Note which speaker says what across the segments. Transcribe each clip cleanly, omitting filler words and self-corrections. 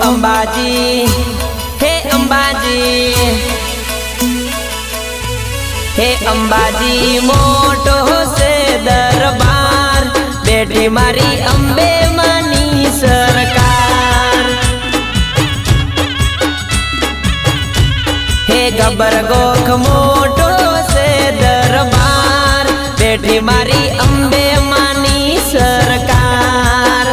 Speaker 1: अंबाजी हे अंबाजी हे अंबाजी मोटो से दरबार बेटी मारी अंबे मानी सरकार। हे गब्बर गोख मोटो से दरबार बेटी मारी अंबे मानी सरकार।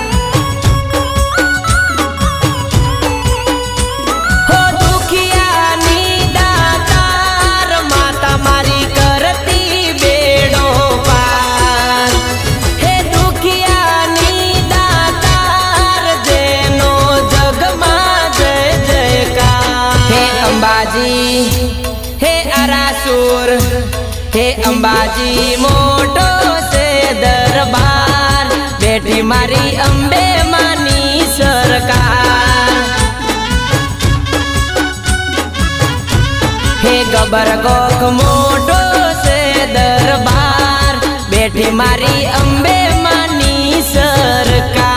Speaker 1: हो दुखिया नी दातार माता मारी करती बेड़ो पार। हे दुखिया नी दातार जेनो जगमा जय जयकार। हे अंबाजी हे अरासुर हे अंबाजी मोटो से दरबार बेटी मारी अंबे मानी सरकार। हे गब्बर गोख मोटो से दरबार बेटी मारी अंबे मानी सरकार।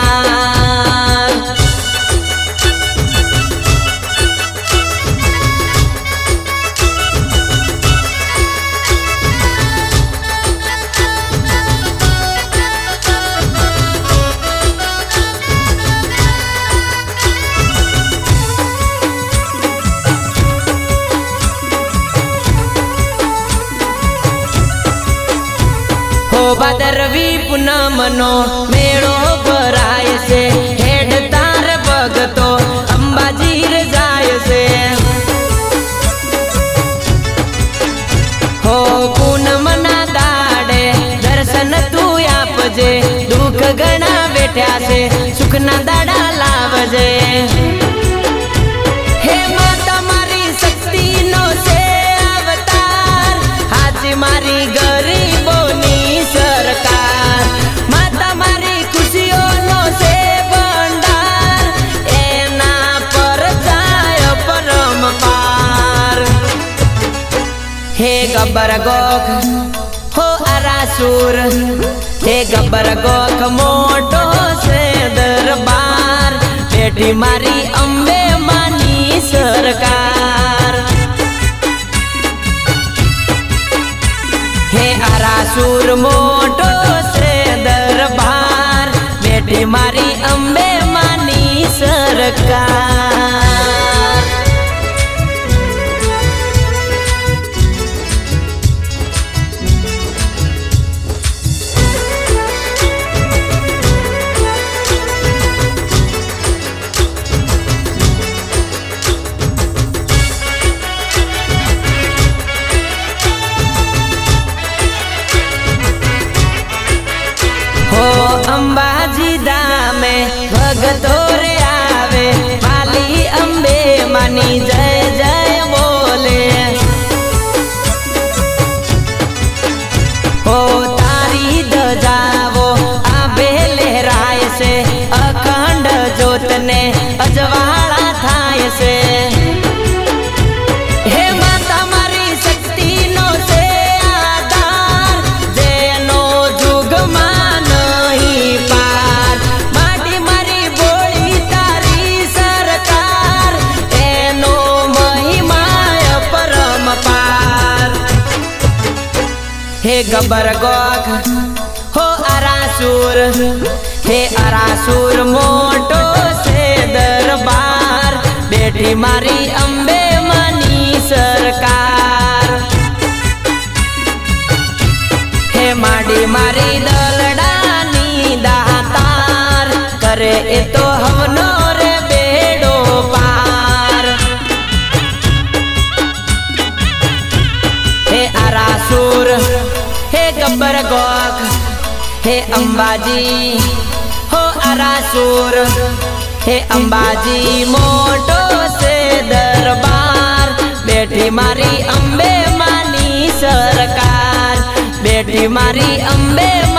Speaker 1: भादरवी पूनमनो मेळो भराय से हेड तार भगतो अंबाजीर जाय से। हो पूनमना दाडे दर्शन तू आपजे दुख घणा बेठ्या से सुखना दाडा लावजे। हे माता मारी शक्ति नो से अवतार हाजी मारी गरीबोनी सरकार। माता मारी खुशियों नो से भंडार एना पर जाय परम पार। हे गब्बर गोख हो अरासुर हे गब्बर गोख मोटो से दरबार बेटी मारी अंबे मानी सरकार। हे अरासुर मोटो से दरबार बेटी मारी अंबे मानी सरकार। अंबाजी दामे भगतो रे आवे माली अंबे मानी जय जय बोले। हो तारी दजावो आबे लहराय से अखंड जोत ने अजवाड़ा थाय से। हे माता मारी शक्ति नो से आधार जेनो जुग मान पार। माटी मारी बोली तारी सरकार एनो महिमाय परम पार। हे गब्बर गोख हो अरासुर हे अरासुर मोटो से दरबार बेटी मारी अंबे मानी सरकार। हे माडी मारी दलडानी दातार करे ए तो हवनो रे बेड़ो पार। हे अरासुर हे गब्बर गोख हे अंबाजी हो अरासुर हे अंबाजी मोटो से दरबार बेटी मारी अंबे मानी सरकार बेटी मारी अंबे